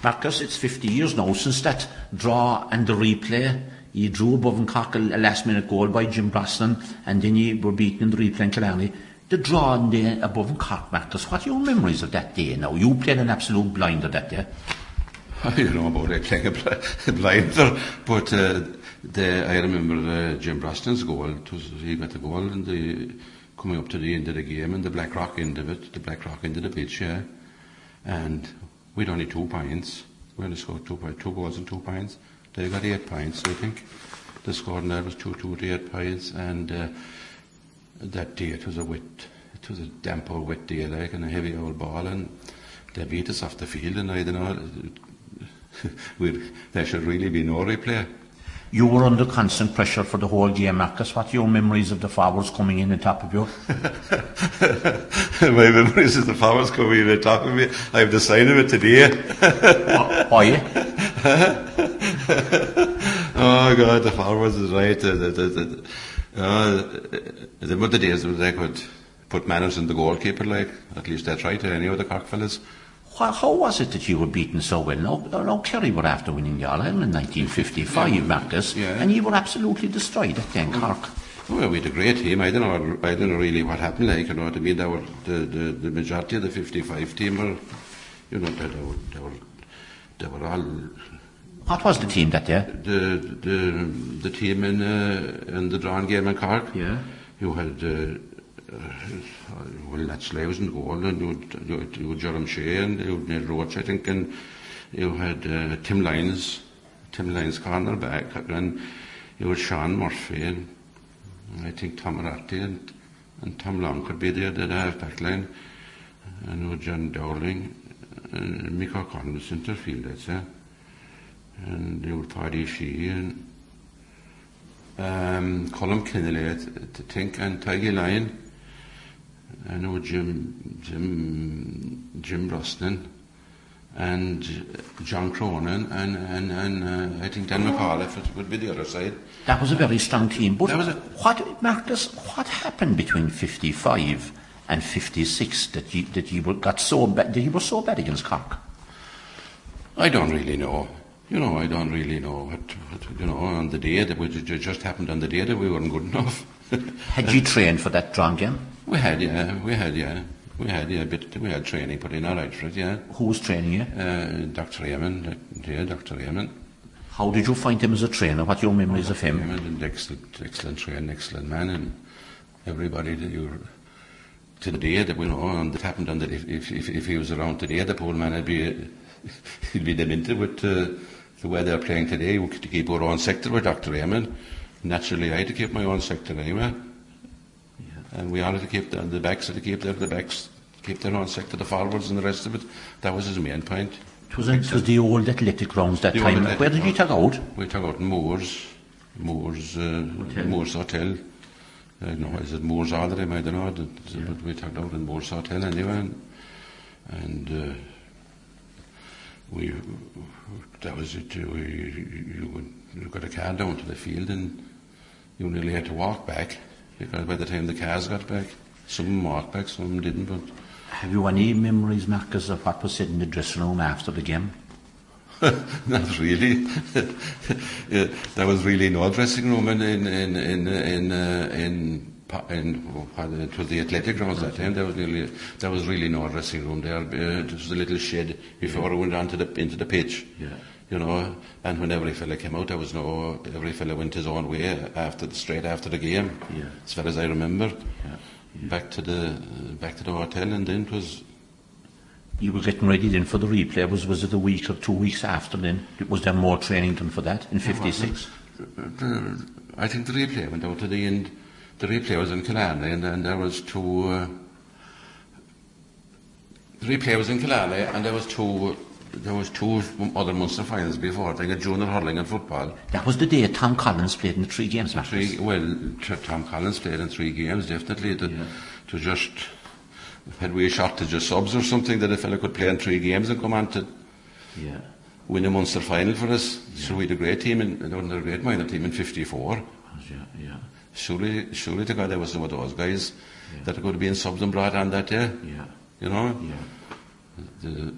Marcus, it's 50 years now since that draw and the replay. You drew above in Cork a last-minute goal by Jim Brosnan, and then you were beaten in the replay in Killarney. The draw and the above in Cork, Marcus, what are your memories of that day now? You played an absolute blinder that day. I don't know about it playing a blinder, but I remember Jim Brosnan's goal. He got the goal coming up to the end of the game, and the Blackrock end of it, the Blackrock end of the pitch, yeah. And we'd only 2 points. We only scored 2 goals and 2 points. They got 8 points, I think. The score in there was 2 to 8 points, and that day it was a damp old wet day, like, and a heavy old ball, and they beat us off the field, and I don't know, there should really be no replay. You were under constant pressure for the whole game, Marcus. What are your memories of the forwards coming in on top of you? My memories of the forwards coming in on top of me, I have the sign of it today. Why? Oh God, the forwards is right. There were the days when they could put manners in the goalkeeper, like, at least they tried to, any of the Cork fellas. How was it that you were beaten so well? No, Kerry were after winning the All-Ireland in 1955, Marcus, and you were absolutely destroyed at then Cork. Well, we had a great team. I don't know really what happened, like, you know what I mean. The majority of the 55 team were, you know, they were all. What was the team that day? The team in the drawn game in Cork. Yeah. You had. Well, naturally I was in goal, and you had Jerome Shea, and you had Neil Roach, I think, and you had Tim Lyons cornerback, and you had Sean Murphy, and I think Tom Ratti and Tom Long could be there, the half-back line, and you had John Dowling, and Mick O'Connell was centre field, I'd say, and you had Paddy Shea, and Colm Kennelly, I think, and Tiggy Lyon. I know Jim Brosnan and John Cronin and I think Dan McAuliffe would be the other side. That was a very strong team. But what happened between 55 and 56 that you got so bad? That you were so bad against Cork? I don't really know. You know, I don't really know what you know, on the day that it just happened on the day that we weren't good enough. Had you trained for that drawn game? We had training put in all right for it, yeah. Who was training you? Dr. Raymond. How did you find him as a trainer? What are your memories of him? Raymond, excellent trainer, excellent man, and everybody to the day that we know, and that happened on the if he was around today, the poor man he'd be demented with the way they're playing today. We could keep our own sector with Dr. Raymond. Naturally, I had to keep my own sector anyway. Yeah. And we all had to keep the backs, keep their own sector, the forwards and the rest of it. That was his main point. It was the old athletic grounds that time. Where did you take out? We took out in Moores Hotel. I don't know, is it Moores Aldrim? I don't know. But we took out in Moores Hotel anyway. And that was it. You got a car down to the field, and you nearly had to walk back, because by the time the cars got back, some of them walked back, some of them didn't. But have you any memories, Marcus, of what was said in the dressing room after the game? Not really. There was really no dressing room it was the athletic grounds that time. There was really no dressing room there. It was a little shed before we went into the pitch. Yeah. You know, and when every fella came out, every fella went his own way straight after the game. Yeah. As far as I remember. Yeah. Yeah. Back to the hotel, and then it was. You were getting ready then for the replay. Was it a week or 2 weeks after then? Was there more training done for that in 56? I think the replay went out to the end. The replay was in Killarney, and there was two. The replay was in Killarney, and there was two other Munster finals before. I think junior hurling and football. That was the day Tom Collins played in the 3 games. Tom Collins played in 3 games, definitely. To just had we a shot to just subs or something that a fella could play in 3 games and come on to win a Munster final for us. Yeah. So we had a great team, a great minor team in 54. Yeah. Surely to God there was some of those guys that could have been subs and brought on that day. Yeah. You know? Yeah.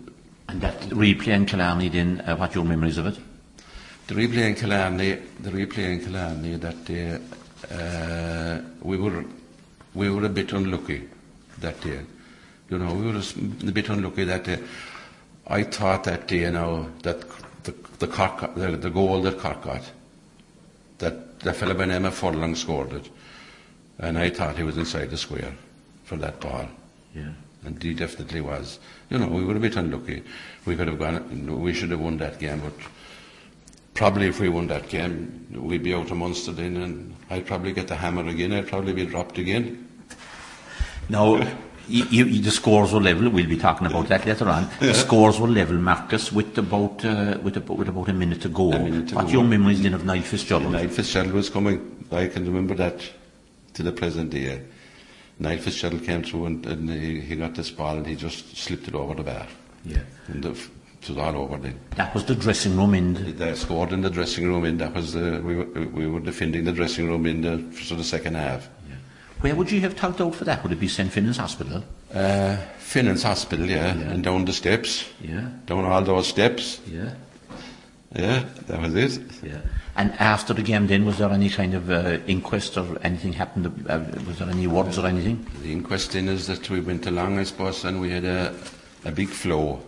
And that replay in Killarney then, what your memories of it? The replay in Killarney that day, we were a bit unlucky that day. You know, we were a bit unlucky that day. I thought that day, you know, that the goal that Cork got, that the fellow by name of Furlong scored it, and I thought he was inside the square for that ball. Yeah. And he definitely was. You know, we were a bit unlucky. We could have gone. We should have won that game, but probably if we won that game, we'd be out of Munster then, and I'd probably get the hammer again. I'd probably be dropped again. Now, the scores were level. We'll be talking about that later on. The scores were level, Marcus, with about a minute to go. What's your memories then of Niall Fitzgerald? Niall Fitzgerald was coming. I can remember that to the present day. Niall Fitzgerald came through and he got this ball and he just slipped it over the bar. Yeah. And it was all over then. That was the dressing room end. They scored in the dressing room end. That was we were defending the dressing room in for the second half. Yeah. Where would you have tugged out for that? Would it be St. Finnan's Hospital? Finnan's Hospital, yeah. And down the steps. Yeah. Down all those steps. Yeah. Yeah, that was it. Yeah. And after the game then, was there any kind of inquest or anything happened? Was there any words or anything? The inquest then is that we went along, I suppose, and we had a big flow.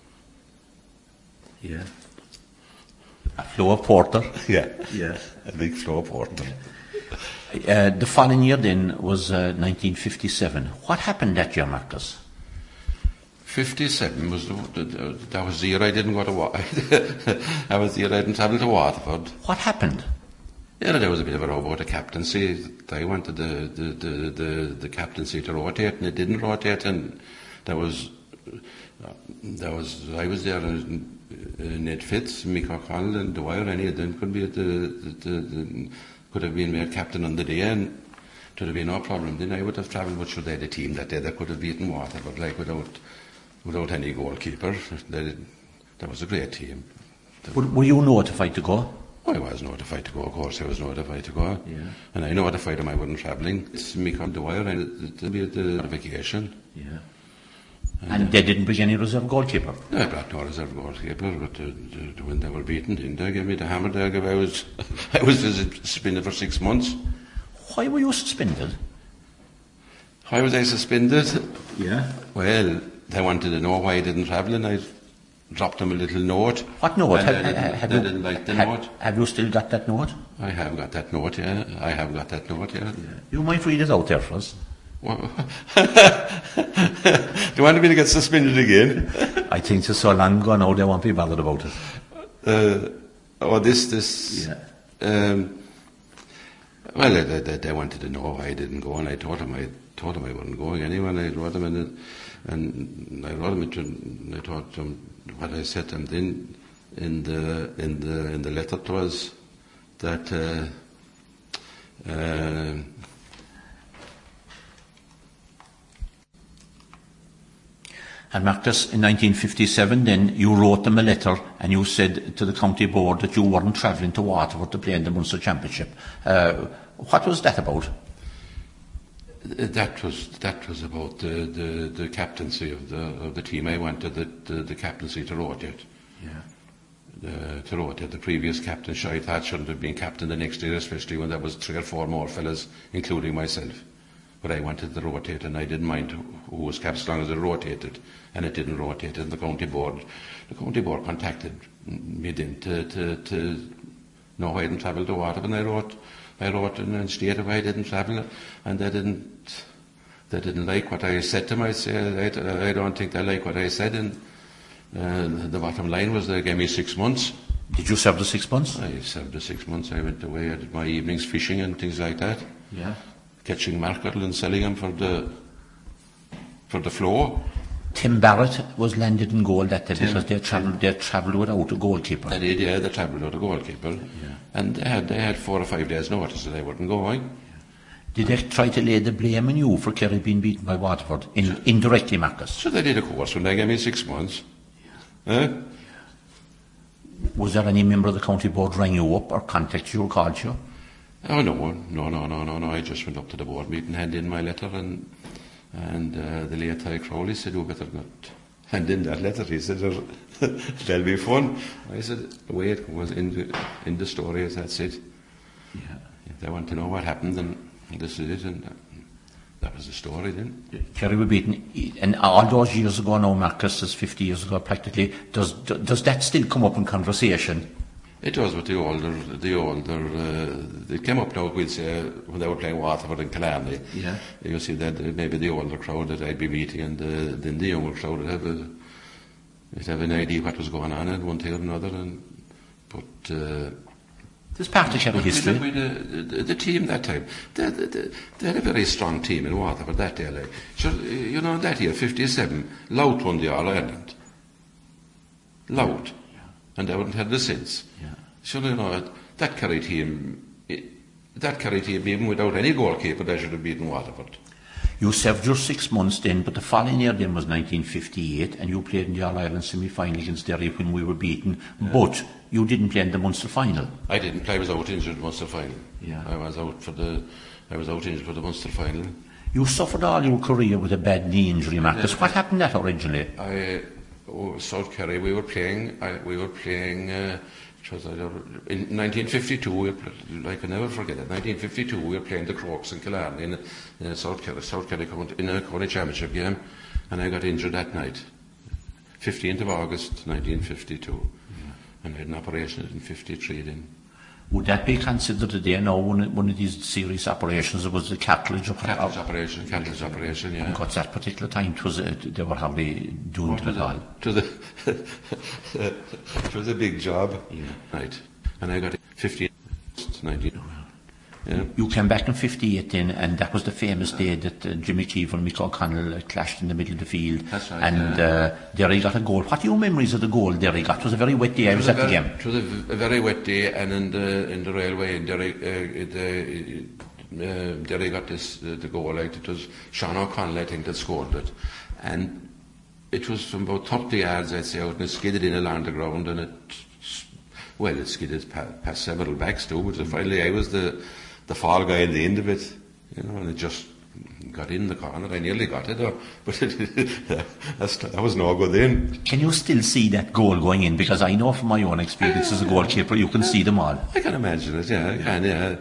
Yeah. A flow of porter? Yeah. Yeah. A big flow of porter. Yeah. The following year then was 1957. What happened that year, Marcus? 57 was that was the year I didn't go to that was the year I didn't travel to Waterford. What happened? Yeah, there was a bit of a row about the captaincy. I wanted the captaincy to rotate, and it didn't rotate. And I was there, and Ned Fitz, Mick O'Connell, and Dwyer. Any of them could have been made captain on the day, and it would have been no problem. Then I would have travelled with the team that day that could have beaten Waterford, like without any goalkeeper. That was a great team. Were you notified to go? I was notified to go, of course I was notified to go. Yeah. And I notified them I wasn't travelling. It's me come to Wire and it'll be the notification. Yeah. And they didn't bring any reserve goalkeeper? No, I brought no reserve goalkeeper, but when they were beaten, didn't they give me the hammer? I was suspended for 6 months. Why were you suspended? Why was I suspended? Yeah. Well, they wanted to know why I didn't travel, and I dropped them a little note. What note? They didn't like the note. Have you still got that note? I have got that note, yeah. You might read it out there for us. Do you want me to get suspended again? I think it's so long ago now they won't be bothered about it. This. Yeah. Well, they wanted to know why I didn't go, and I told them I wasn't going anyway. And I wrote them and I told them what I said to them then in the letter was that And Marcus, in 1957 then you wrote them a letter and you said to the county board that you weren't travelling to Waterford to play in the Munster Championship. What was that about? That was about the captaincy of the team. I wanted the captaincy to rotate. Yeah. To rotate. The previous captain, Shai Thatch, shouldn't have been captain the next year, especially when there was 3 or 4 more fellas, including myself. But I wanted to rotate, and I didn't mind who was captain as long as it rotated, and it didn't rotate. And the county board contacted me then to know why I didn't travel to Waterford, and I wrote and stated why I didn't travel, and they didn't like what I said to them. I don't think they like what I said, and the bottom line was they gave me 6 months. Did you serve the 6 months? I served the 6 months. I went away. I did my evenings fishing and things like that. Yeah. Catching mackerel and selling them for the floor. Tim Barrett was landed in goal that day because they travelled without a goalkeeper. They did, yeah, they travelled without a goalkeeper. Yeah. And they had 4 or 5 days notice that they weren't going. Did they try to lay the blame on you for Kerry being beaten by Waterford? Indirectly, Marcus? So they did, of course, when they gave me 6 months. Yeah. Was there any member of the county board rang you up or contacted you or called you? Oh, no. I just went up to the board meeting, handed in my letter, and the late Ty Crowley said, "You better not And in that letter he said, there'll be fun. I said, the way it was in the story, that's it. Yeah. If they want to know what happened, then this is it, and that was the story then. Kerry were beaten, and all those years ago now, Marcus, is 50 years ago practically. Does that still come up in conversation? It was with the older, they came up now, we'll say, when they were playing Waterford and Killarney. Yeah. You see that maybe the older crowd that I'd be meeting, and then the younger crowd would have an idea what was going on at one thing or another. There's part of Kerry history. The team that time, they had a very strong team in Waterford that day. Like. Sure, you know, that year, 57, Louth won the All-Ireland. Louth. And they haven't had the since. Yeah. So, you know, that Kerry team, even without any goalkeeper, they should have beaten Waterford. You served your 6 months then, but the following year then was 1958, and you played in the All-Ireland semi-final against Derry when we were beaten, but you didn't play in the Munster final. I didn't play, I was out injured in the Munster final. Yeah. I was out injured for the Munster final. You suffered all your career with a bad knee injury, Marcus. What happened that originally? South Kerry, we were playing, it was in 1952, I can never forget it, 1952 we were playing the Crokes in Killarney in South Kerry in a county championship game, and I got injured that night, 15th of August 1952, and I had an operation in 53 then. Would that be considered today now one of these serious operations? It was the cartilage operation, yeah. And at that particular time, they were hardly doing it all. It was a big job, right? And I got 15, 19. Yeah. You came back in 58 then, and that was the famous day that Jimmy Keefe and Mick O'Connell clashed in the middle of the field. That's right. And Derry got a goal. What are your memories of the goal Derry got? It was a very wet day. I was at the game. It was a very wet day, and in the railway, Derry got the goal. Like it was Sean O'Connell, I think, that scored it, and it was from about 30 yards, I'd say, out, and it skidded in along the ground, and it skidded past several backs too. But finally, I was the fall guy at the end of it, you know, and it just got in the corner. I nearly got it, but that was no good then. Can you still see that goal going in? Because I know from my own experience as a goalkeeper, you can see them all. I can imagine it, yeah, I can, yeah.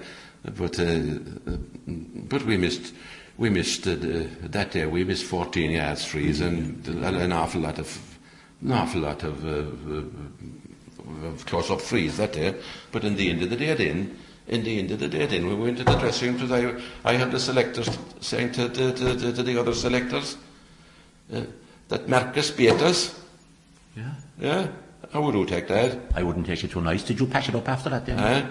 But we missed that day. We missed 14 yards frees and an awful lot of close-up frees that day. But in the end of the day, then we went to the dressing room because I had the selectors saying to the other selectors that Marcus beat us. Yeah. Yeah. How would you take that? I wouldn't take it too nice. Did you patch it up after that then?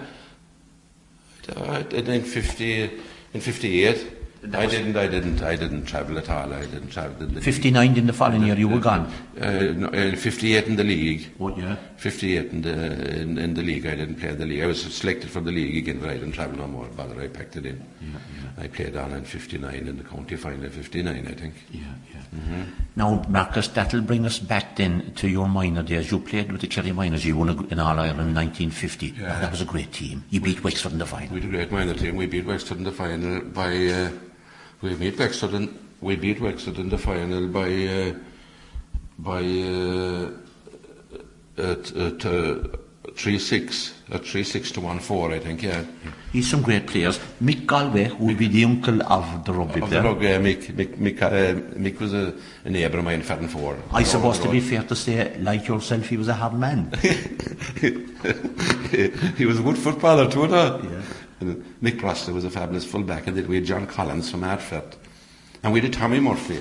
In 58. I didn't travel at all. I didn't travel in the 59 in the following year, you were gone. No, 58 in the league. What year? 58 in the league. I didn't play in the league. I was selected for the league again, but I didn't travel no more. Bother, I packed it in. Yeah. I played on in 59 in the county final in 59, I think. Yeah. Mm-hmm. Now, Marcus, that'll bring us back then to your minor days. You played with the Kerry Minors. You won in All-Ireland in 1950. Yeah. That was a great team. You beat Wexford in the final. We had a great minor team. We beat Wexford in the final by. We beat Wexford in the final by 3-6 to 1-4, I think, yeah. He's some great players. Mick Galway, who would be the uncle of the rugby player. Mick was a neighbour of mine, Farron 4. I suppose to be fair to say, like yourself, he was a hard man. He was a good footballer too, though. Yeah. And Mick Prosser was a fabulous fullback, and then we had John Collins from Ardfert. And we had Tommy Murphy.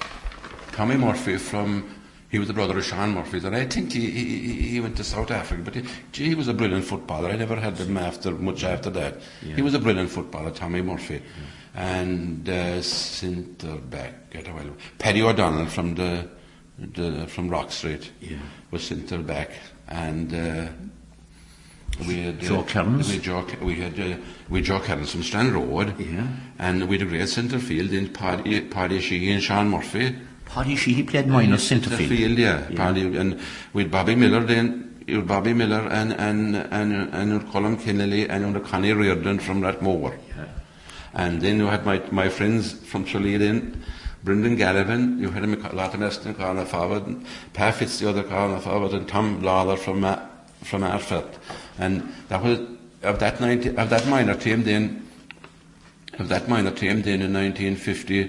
He was the brother of Sean Murphy, and I think he went to South Africa, but he was a brilliant footballer. I never had him much after that. Yeah. He was a brilliant footballer, Tommy Murphy. Yeah. And centre-back, Paddy O'Donnell from Rock Street was centre-back, and we had Joe Cairns. We had Joe Cairns from Strand Road, and we had a great centre field in Paddy Sheehy and Sean Murphy. Paddy Sheehy played minor centre field. Paddy, and we had Bobby Miller then. You had Bobby Miller and Colin Kennelly and Connie Reardon from Rathmore. Yeah. And then you had my friends from Tralee then, Brendan Gallivan, you had him Lata Neston corner forward, and Pat Fitz the other corner forward, and Tom Lawler from Arfert. And that was of that minor team then in 1950.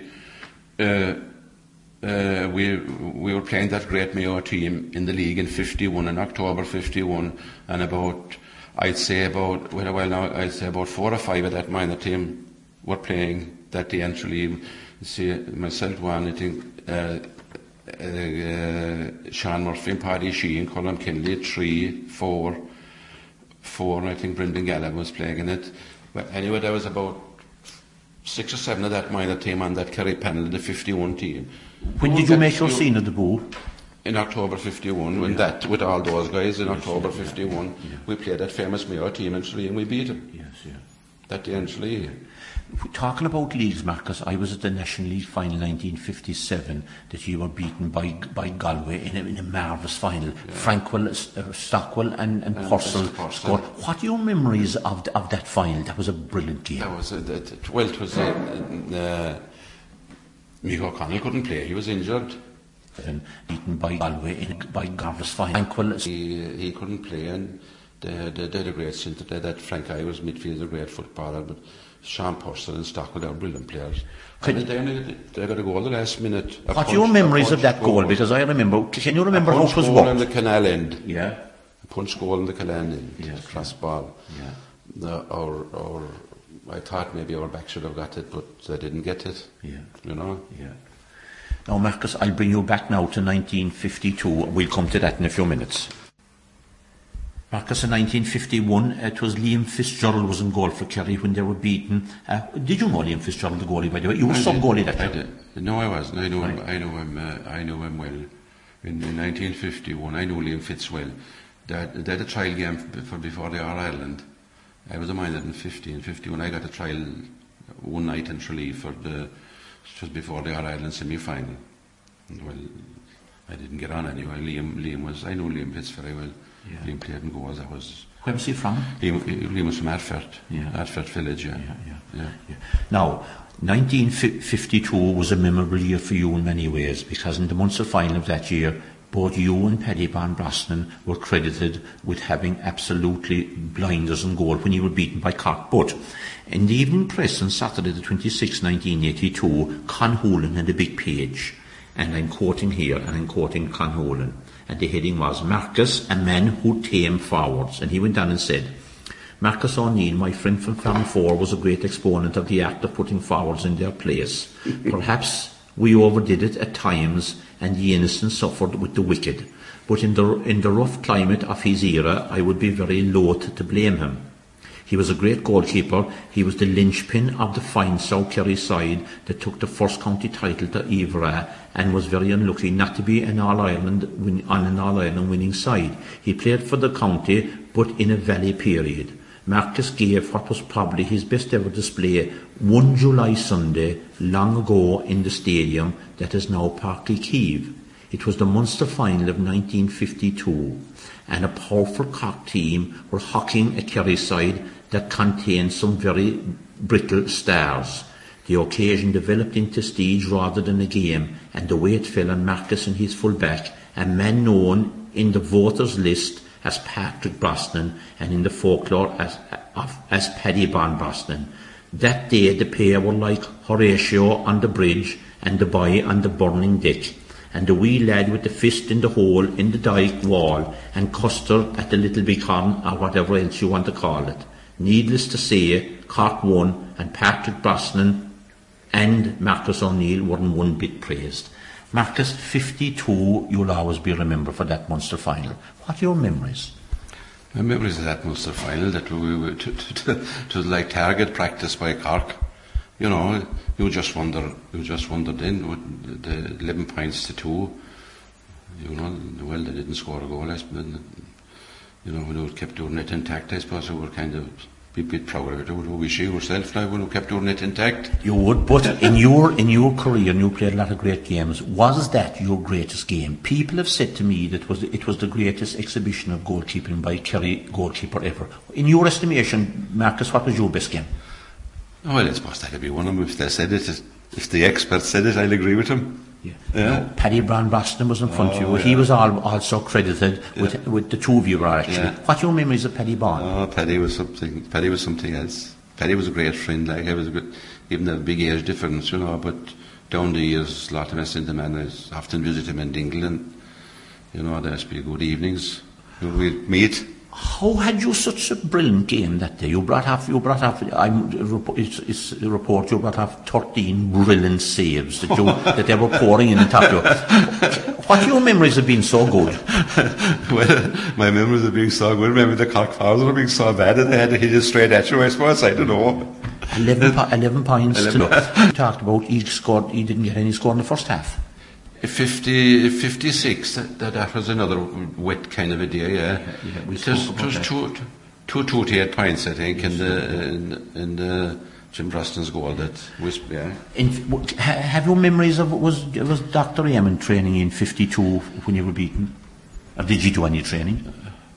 We were playing that great Mayo team in the league in 51, in October 51, and I'd say about 4 or 5 of that minor team were playing that day in Tralee. See, myself, one, I think, Sean Murphy and Paddy Sheehan, Colin Kinley, 3, 4, and I think Brendan Gallivan was playing in it. But anyway, there was about 6 or 7 of that minor team on that Kerry panel, the 51 team. When did you make your scene at the Bull? In October 51, when that, with all those guys, in October 51, we played that famous Mayo team in Tralee and we beat them. Yes, yeah. That day in Tralee. Talking about leagues, Marcus, I was at the National League final 1957 that you were beaten by Galway in a marvellous final. Frankwell, Stockwell and Purcell scored. What are your memories of that final? That was a brilliant game. It was Mick O'Connell couldn't play, he was injured. And beaten by Galway by Garvis final. Frankwell, he couldn't play, and they had a great centre there. That Frank I was midfielder, a great footballer, but Sean Purcell and Stockwell, they were brilliant players. They got a goal the last minute. What are your memories of that goal? Because I remember, can you remember how it was worked? On the canal end. Yeah. A punch goal in the canal end. Yes. Crossbar. Yeah. I thought maybe our back should have got it, but they didn't get it. Yeah. You know? Yeah. Now, Marcus, I'll bring you back now to 1952. We'll come to that in a few minutes. Marcus, in 1951, it was Liam Fitzgerald was in goal for Kerry when they were beaten. Did you know Liam Fitzgerald, the goalie, by the way? You were sub-goalie that year. No, I wasn't. I knew him well. In 1951, I knew Liam Fitz well. They had a trial game before the All-Ireland. I was a minor in 51. I got a trial one night in Tralee just before the All-Ireland semi-final. Well, I didn't get on anyway. I knew Liam Fitz very well. Yeah. Liam played in goals. Where was he from? Liam was from Arfert. Yeah. Arfert village, yeah. Now, 1952 was a memorable year for you in many ways, because in the Munster final of that year, both you and Paddy Barn-Brosnan were credited with having absolutely blinders in goal when you were beaten by Cork. But in the evening press on Saturday the 26th, 1982, Con Hoolan had a big page, and I'm quoting here, and I'm quoting Con Hoolan, and the heading was, Marcus, a man who tame forwards. And he went on and said, Marcus O'Neill, my friend from Farm 4, was a great exponent of the act of putting forwards in their place. Perhaps we overdid it at times, and the innocent suffered with the wicked. But in the rough climate of his era, I would be very loath to blame him. He was a great goalkeeper. He was the linchpin of the fine South Kerry side that took the first county title to Ivra, and was very unlucky not to be on an All-Ireland winning side. He played for the county, but in a valley period. Marcus gave what was probably his best ever display one July Sunday long ago in the stadium that is now Páirc Uí Chaoimh. It was the Munster final of 1952, and a powerful Cork team were hocking a Kerry side that contained some very brittle stars. The occasion developed into stage rather than a game, and the weight fell on Marcus and his full-back, a man known in the voters' list as Patrick Brosnan and in the folklore as Paddy Barn-Brosnan. That day the pair were like Horatio on the bridge and the boy on the burning deck, and the wee lad with the fist in the hole in the dyke wall, and Custer at the little beacon, or whatever else you want to call it. Needless to say, Cork won, and Patrick Brosnan and Marcus O'Neill weren't one bit praised. Marcus, 52, you'll always be remembered for that Munster final. What are your memories? My memories of that Munster final, that we were to like target practice by Cork. You know, you just wonder then, with the 11 points to 2, you know, well, they didn't score a goal, you know, when we kept doing it intact, I suppose we were kind of be a bit proud of it. Would we see ourselves now when we kept doing it intact? You would, but in your career, and you played a lot of great games, was that your greatest game? People have said to me that it was the greatest exhibition of goalkeeping by a Kerry goalkeeper ever. In your estimation, Marcus, what was your best game? Well, I suppose that would be one of them. If they said it, if the expert said it, I'll agree with him. Yeah. Yeah. No, Paddy Brown Boston was in front of you. He was also credited with the two of you were actually. Yeah. What are your memories of Paddy Brown? Oh, Paddy was something. Paddy was something else. Paddy was a great friend. Like, I was a good, even a big age difference, you know. But down the years, a lot of us in the man, I often visit him in Dingle, and you know, there'd be good evenings. We'd meet. How had you such a brilliant game that day? You brought off. It's a report you brought off 13 brilliant saves that they were pouring in on top of you. What are your memories of being so good? Well, my memories of being so good. Remember the Cork Powers were being so bad that they had to hit it straight at you. I suppose, I don't know. 11 points. You talked about he didn't get any score in the first half. 56. That was another wet kind of a day. Yeah. It was 228 points, I think, in the Jim Brosnan's goal. That was, yeah. Have you memories of was Dr. Eamon training in 52 when you were beaten, or did you do any training?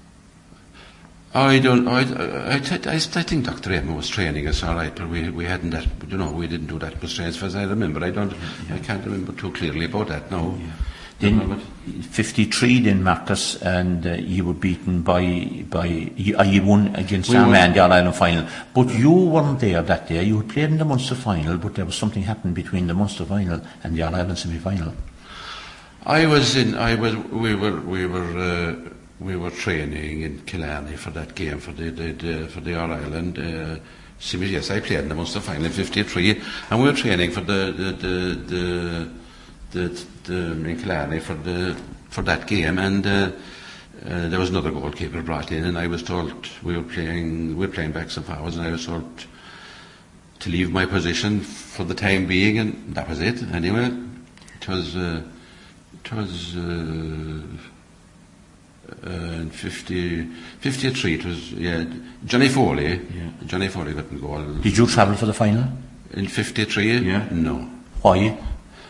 I don't. I think Dr. Eamon was training us all right, but we hadn't that. You know, we didn't do that much training as far as I remember. I can't remember too clearly about that now. Yeah. Then 53, then Marcus, and you were beaten by you won against Armagh in the All-Ireland final. But you weren't there that day. You had played in the Munster final, but there was something happened between the Munster final and the All-Ireland semi-final. We were training in Killarney for that game for the All-Ireland semi. Yes, I played in the Munster final in 53, and we were training for the in Killarney for that game, and there was another goalkeeper brought in, and I was told we were playing backs and forwards, and I was told to leave my position for the time being, and that was it. Anyway, it was in 53, it was, Johnny Foley. Yeah. Johnny Foley got the goal. Did you travel for the final? In 53? Yeah. No. Why?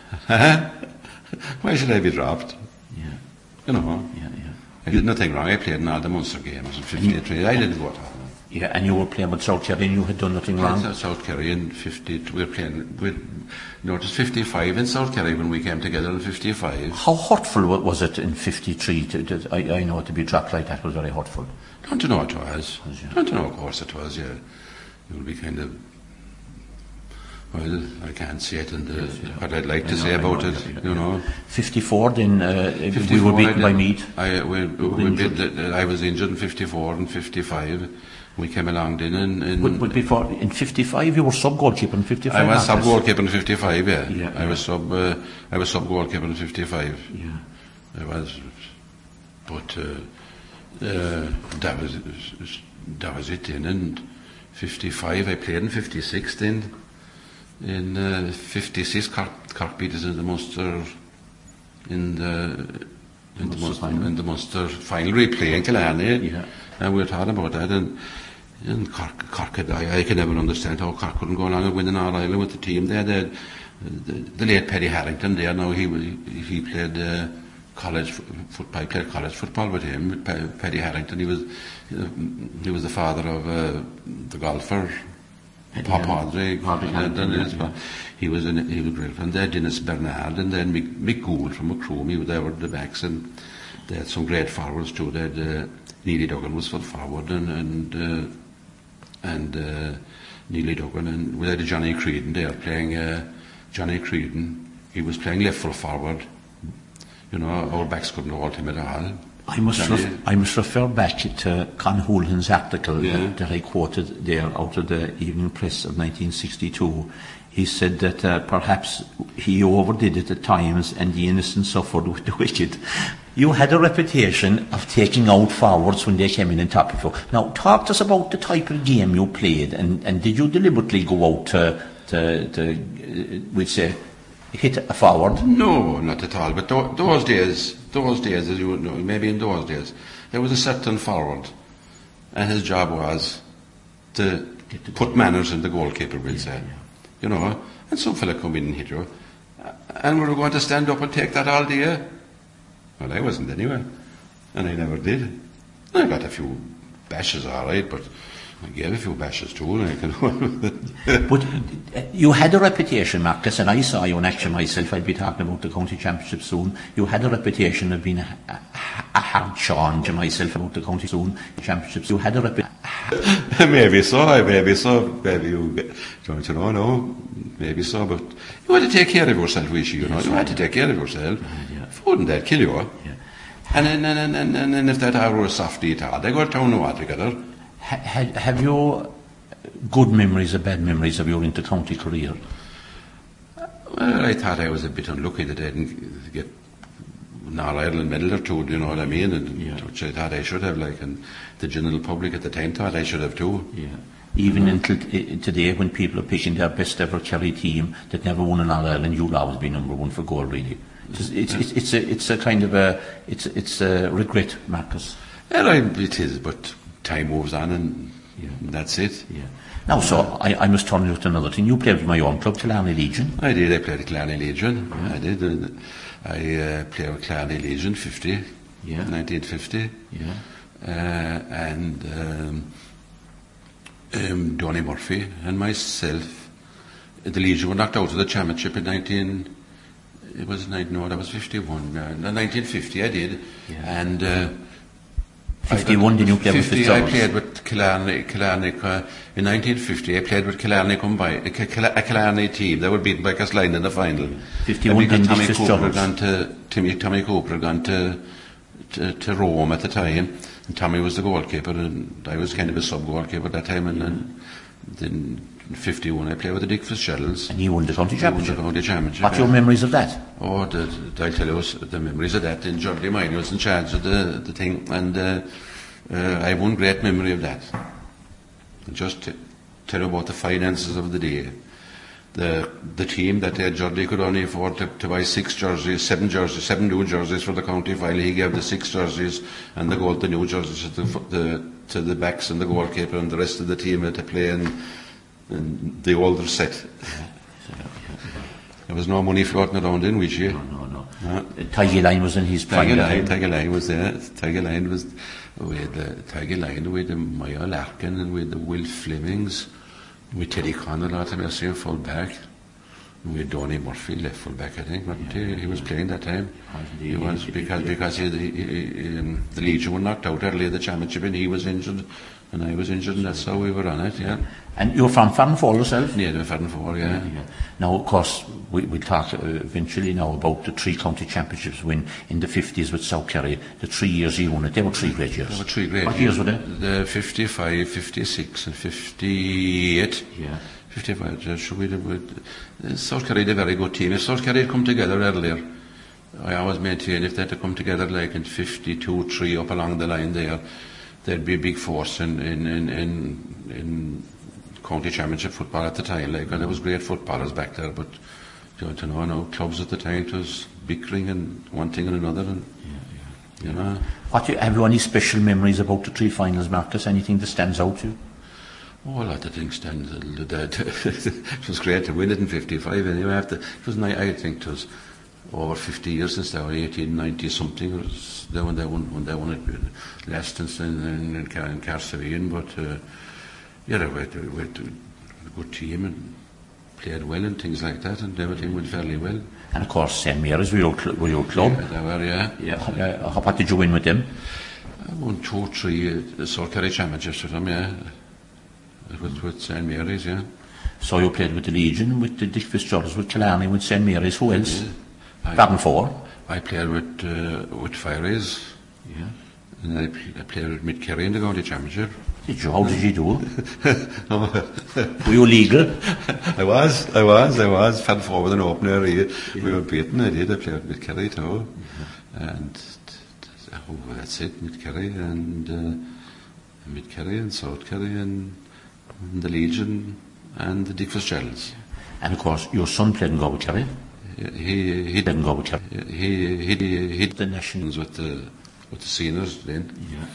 Why should I be dropped? Yeah. You know. Yeah. I did nothing wrong. I played in all the Munster games in 53. I didn't go at all. Yeah, and you were playing with South Kerry and you had done nothing wrong? South Kerry in 50, we were playing with, it was 55 in South Kerry when we came together in 55. How hurtful was it in 53? I know to be dropped like that was very hurtful. Don't you know it was? Don't you know, of course it was, yeah. It would be kind of, well, I can't say it in what I'd like to say about it, you know. 54, then 54, we were beaten by Meath. I was injured in 54 and 55. We came along then But before, in 55 you were sub-goalkeeper in 55? I was sub-goalkeeper in 55, yeah. I was sub-goalkeeper in 55. Yeah. I was, but that was it then. And 55, I played in 56 then. In 56, Cork beat us in the Munster in the Munster final replay in Killarney. Yeah. And we were talking about that, and Cork I can never understand how Cork couldn't go along and win an All-Ireland with the team there. The late Paddy Harrington there, now he played college football. I played college football with him, with Paddy Harrington. He was the father of the golfer Pop Hodry. He was great. And then Dennis Bernard, and then Mick Gould from Macroom. They were the backs, and they had some great forwards too. They had Neely Duggan was for the forward, and Neely Duggan, and we had Johnny Creedon there playing. Johnny Creedon, he was playing left full forward. You know, our backs couldn't hold him at all. I must refer back to Con Houlihan's article that I quoted there out of the Evening Press of 1962. He said that perhaps he overdid it at times and the innocent suffered with the wicked. You had a reputation of taking out forwards when they came in and top of you. Now, talk to us about the type of game you played, and did you deliberately go out to we'd say, hit a forward? No, not at all. But those days, as you would know, maybe in those days, there was a certain forward, and his job was to put manners in the goalkeeper, we'll say. Yeah. You know, and some fella come in and hit you, and we were going to stand up and take that all day. Well, I wasn't anyway, and I never did. I got a few bashes, all right, but I gave a few bashes too. But you had a reputation, Marcus, and I saw you in action myself. I'll be talking about the county championship soon. You had a reputation of being a hard Sean to myself about the county championships. You had a reputation. Maybe so. Maybe you don't know. No, maybe so. But you had to take care of yourself, you know. You had to take care of yourself. Wouldn't that kill you? Yeah. And if that hour was softy at all, they go down the water together. Have you good memories or bad memories of your inter-county career? Well, I thought I was a bit unlucky that I didn't get an All-Ireland medal or two, you know what I mean? And which I thought I should have, and the general public at the time thought I should have too. Yeah. Even until today, when people are picking their best ever Kerry team that never won an All-Ireland, you'll always be number one for goal, really. It's a kind of it's a regret, Marcus. Well, it is, but time moves on and that's it. Yeah. Now, so I must turn you to another thing. You played with my own club, Killarney Legion. I did. I played at Killarney Legion. Yeah. I did. I played with Killarney Legion 1950. Yeah. And Donny Murphy and myself. The Legion were knocked out of the championship in 51. 1950 I did. Yeah. And 51, did you play with Fitzgerald? I played with Killarney in 1950. I played with Killarney a Killarney team. They were beaten by Castlane in the final. 51, because Tommy Cooper had gone to Rome at the time, and Tommy was the goalkeeper, and I was kind of a sub-goalkeeper at that time. And then in 51, I played with the Dick Fitzgeralds. And you won the county championship. What's your Yeah. memories of that? Oh, I'll tell you the memories of that. And Jordy Miney was in charge of the thing, and I have one great memory of that. Just tell you about the finances of the day. The team that Jordy could only afford to buy 7 new jerseys for the county final. He gave the 6 jerseys and the new jerseys to the backs and the goalkeeper, and the rest of the team had to play in the older set. There was no money floating around in Wishy. No. Tiger Line was in his prime. Tiger Line was there. Tiger Line with the Maya Larkin and with the Will Flemings, with Teddy Connell out of Mercy full back, with Donny Murphy left full back, I think, wasn't he? He was playing that time. He was because the Legion were knocked out early in the championship, and he was injured, and I was injured, and that's how we were on it. Yeah. And you're from Farnfall yourself? Yeah, Farnfall, yeah. Now, of course, we'll talk eventually now about the 3 county championships win in the 50s with South Kerry. The 3 years you won it, they were 3 great years. They were 3 great years. What years were they? The 55, 56 and 58. Yeah. 55, South Kerry had a very good team. If South Kerry had come together earlier, I always maintain if they had to come together like in 52, 3 up along the line there, there'd be a big force in county championship football at the time. And there was great footballers back there, but you know, clubs at the time, it was bickering and one thing and another. And, you know. Have you any special memories about the 3 finals, Marcus? Anything that stands out to you? Oh, a lot of things stand. It was great to win it in 55 anyway. I think it was over 50 years since they were 1890 something. It was when they won it last in Carsavine. But we had a good team and played well and things like that, and everything went fairly well. And of course, St. Mary's were your club. Yeah, they were, yeah. What did you win with them? I won 2 or 3 South Kerry championships with them, yeah. With St. Mary's, yeah. So you played with the Legion, with the Dick Fitzgeralds, with Killarney, with St. Mary's. Who else? Farnfall. I played with Fireys. Yeah. And I played with Mid-Kerry in the county championship. Did you? How did you do? Were you legal? I was. Farnfall with an opener. We were beaten. I did. I played with Mid-Kerry too. And that's it. Mid-Kerry and South Kerry and the Legion and the Dick Fitzgeralds. And of course, your son played in Galway Kerry. He didn't go with Kerry. He did the nationals with the seniors then.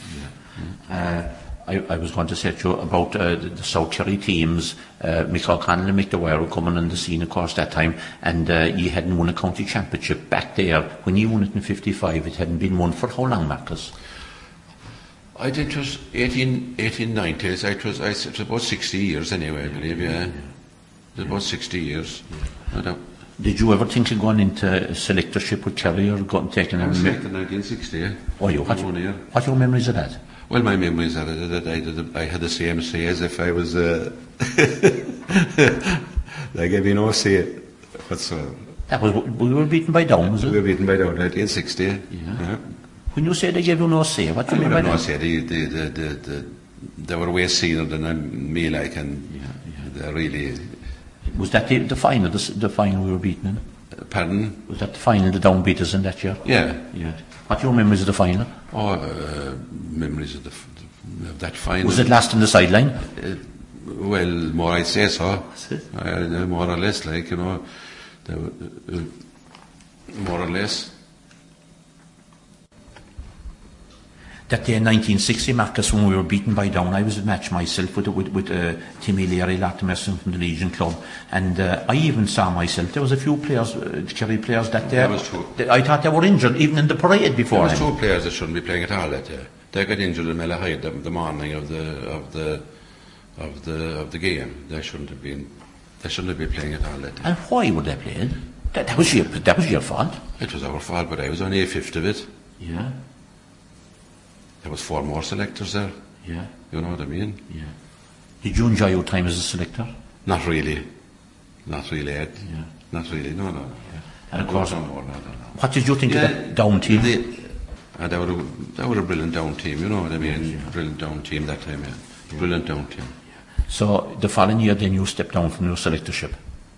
I was going to say to you about the South Kerry teams. Mick O'Connell and Mick Dwyer were coming on the scene, of course, that time, and you hadn't won a county championship back there. When you won it in 55, it hadn't been won for how long, Marcus? I think it was 1890s. It was about 60 years anyway, I believe, yeah. It was about 60 years. Yeah. Did you ever think of going into selectorship with Kerry or taking a... I was selected in 1960, yeah. Oh, you? What are your memories of that? Well, my memories are that I had the same say as if I was... they gave me no say whatsoever. We were beaten by Down, was it? We were beaten by Down in 1960, yeah. When you say they gave you no say, what do you mean by that? No say. They were way senior than me, like, and they really... Was that the final? The final we were beaten in? Pardon? Was that the final? The Down beat us in that year? Yeah. What are your memories of the final? Memories of that final. Was it last on the sideline? Well, more I'd say so. More or less, like, you know, more or less. That day in 1960, Marcus, when we were beaten by Down, I was at match myself with Timmy Leary, Latimerson from the Legion Club, and I even saw myself. There was a few players, Kerry players that day. That was true. I thought they were injured even in the parade before. There was two players that shouldn't be playing at all that day. They got injured in Malahide the morning of the game. They shouldn't have been playing at all that day. And why would they play? That was your fault. It was our fault, but I was only a fifth of it. Yeah. There was 4 more selectors there. Yeah. You know what I mean? Yeah. Did you enjoy your time as a selector? Not really, Ed. Yeah. Not really, no. Yeah. And of course, no. What did you think of that Down team? They were a brilliant Down team, you know what I mean? Yeah. Brilliant Down team that time, yeah. Brilliant Down team. So the following year then you stepped down from your selectorship?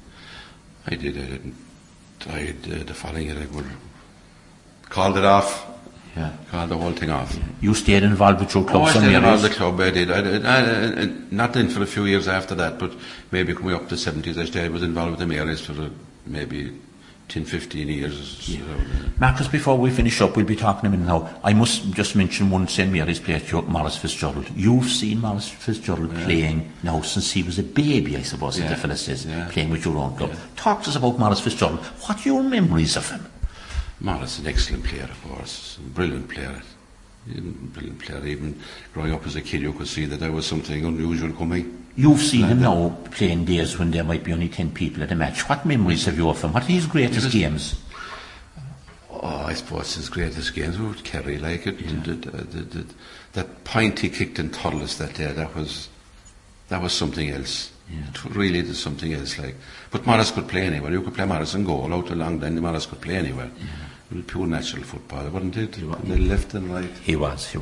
I didn't. The following year I called it off. Yeah. Called the whole thing off. Yeah. You stayed involved with your club? I stayed involved with the club, I did. I not then for a few years after that, but maybe coming up to the 70s, I was involved with the Marys for maybe 10, 15 years. Yeah. Marcus, before we finish up, we'll be talking a minute now. I must just mention one St. Mary's player, Maurice Fitzgerald. You've seen Maurice Fitzgerald playing now since he was a baby, I suppose, as the fella says, playing with your own club. Talk to us about Maurice Fitzgerald. What are your memories of him? Maurice, an excellent player, of course. Brilliant player. Even growing up as a kid, you could see that there was something unusual coming. You've seen him now playing days when there might be only 10 people at a match. What memories have you of him? What are his greatest games? I suppose his greatest games were with Kerry, like it. Yeah. That point he kicked in Thurles that day, that was something else. Yeah. It really is something else, like. But Maurice could play anywhere. You could play Maurice and goal out along then. Maurice could play anywhere. Yeah. It was pure natural football, wasn't it? And then left and right. He was.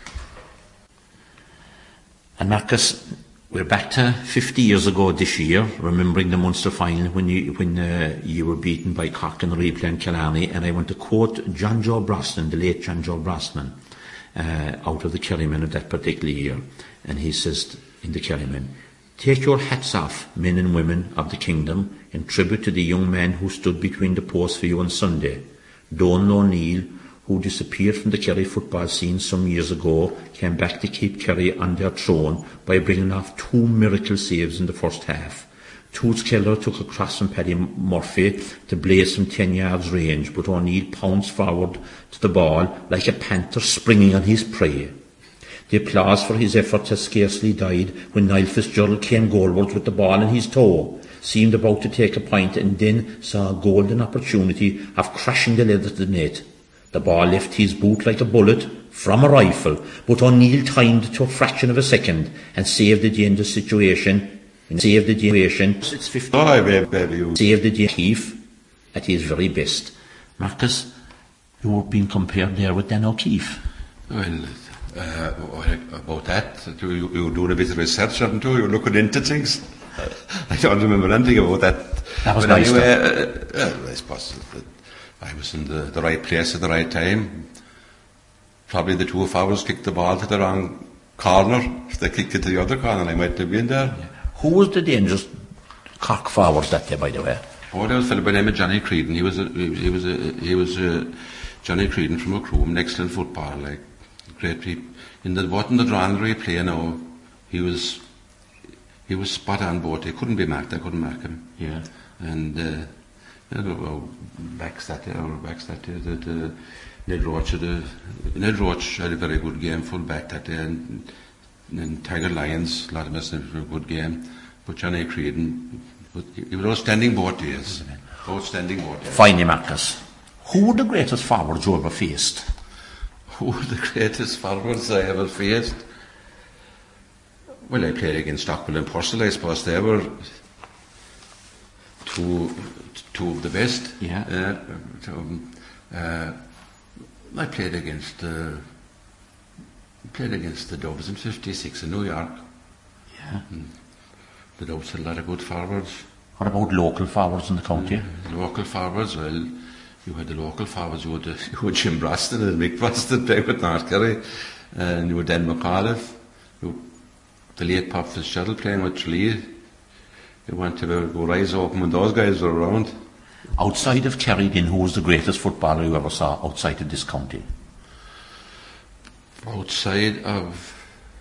And Marcus, we're back to 50 years ago this year, remembering the Munster final when you were beaten by Cork in the replay in Killarney, and I want to quote John Joe Brosnan, the late John Joe Brosnan, out of the Kerrymen of that particular year, and he says in the Kerrymen, "Take your hats off, men and women of the kingdom, in tribute to the young man who stood between the posts for you on Sunday. Donal O'Neill, who disappeared from the Kerry football scene some years ago, came back to keep Kerry on their throne by bringing off 2 miracle saves in the first half. Toots Keller took a cross from Paddy Murphy to blaze from 10 yards range, but O'Neill pounced forward to the ball like a panther springing on his prey. The applause for his efforts had scarcely died when Niall Fitzgerald came goalwards with the ball in his toe, seemed about to take a point, and then saw a golden opportunity of crashing the leather to the net. The ball left his boot like a bullet from a rifle, but O'Neill timed to a fraction of a second and saved the end of the situation. Saved the situation. It's 50. Saved the O'Keefe at his very best. Marcus, you were being compared there with Dan O'Keefe. Well, about that, you were doing a bit of research, haven't you? You were looking into things. I don't remember anything about that. That was nice. Anyway, I suppose I was in the right place at the right time. Probably the 2 forwards kicked the ball to the wrong corner. If they kicked it to the other corner, I might have been there. Yeah. Who was the dangerous Cork forwards that day, by the way? Oh, there was a fellow by the name of Johnny Creedon. He was Johnny Creedon from Macroom, an excellent footballer, like great people. In the drawn replay now, he was spot on both. He couldn't be marked. I couldn't mark him. Yeah. And backs that year, that Ned Roach had a very good game, full back that day, and Tiger Lions, a lot of us had a good game. But Johnny Creedon, he was outstanding both days. Outstanding both days. Finally, Marcus, who were the greatest forwards you ever faced? Who were the greatest forwards I ever faced? Well, I played against Stockwell and Purcell, I suppose. They were two of the best. Yeah. I played against the Dubs in '56 in New York. Yeah. The Dubs had a lot of good forwards. What about local forwards in the county? Local forwards, well, you had the local forwards. You had Jim Broston and Mick Broston playing with North Kerry, and you had Dan McAuliffe. The late Pop Fitzgerald playing with Tralee. You want to go eyes open when those guys were around. Outside of Kerry, then, who was the greatest footballer you ever saw outside of this county? Outside of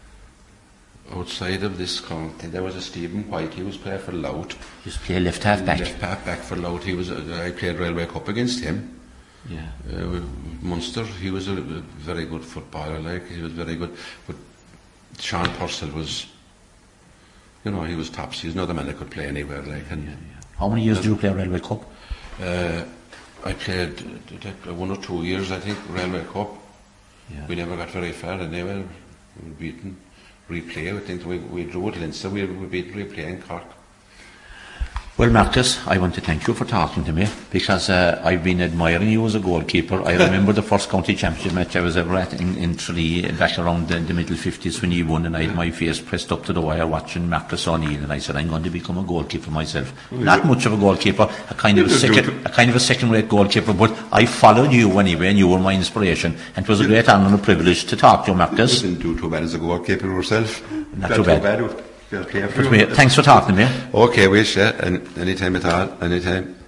this county, there was a Stephen White. He was playing for Louth. He used to play left half back. Left half back for Louth. I played Railway Cup against him. Yeah. Munster. He was a very good footballer. He was very good. But Sean Purcell was, he was tops. He was another man that could play anywhere. How many years did you play Railway Cup? I played 1 or 2 years, I think, Railway Cup. Yeah. We never got very far anyway. We were beaten. Replay, I think we drew at Leinster. We beat Replay in Cork. Well, Marcus, I want to thank you for talking to me, because I've been admiring you as a goalkeeper. I remember the first county championship match I was ever at in Tralee, back around the middle 50s when he won, and I had my face pressed up to the wire watching Marcus O'Neill, and I said, I'm going to become a goalkeeper myself. Not much of a goalkeeper, a kind of a second-rate goalkeeper, but I followed you anyway, and you were my inspiration, and it was a great honour and a privilege to talk to you, Marcus. You didn't do too bad as a goalkeeper yourself. Not too bad. Thanks for talking to me. Okay, wish, anytime at all, anytime.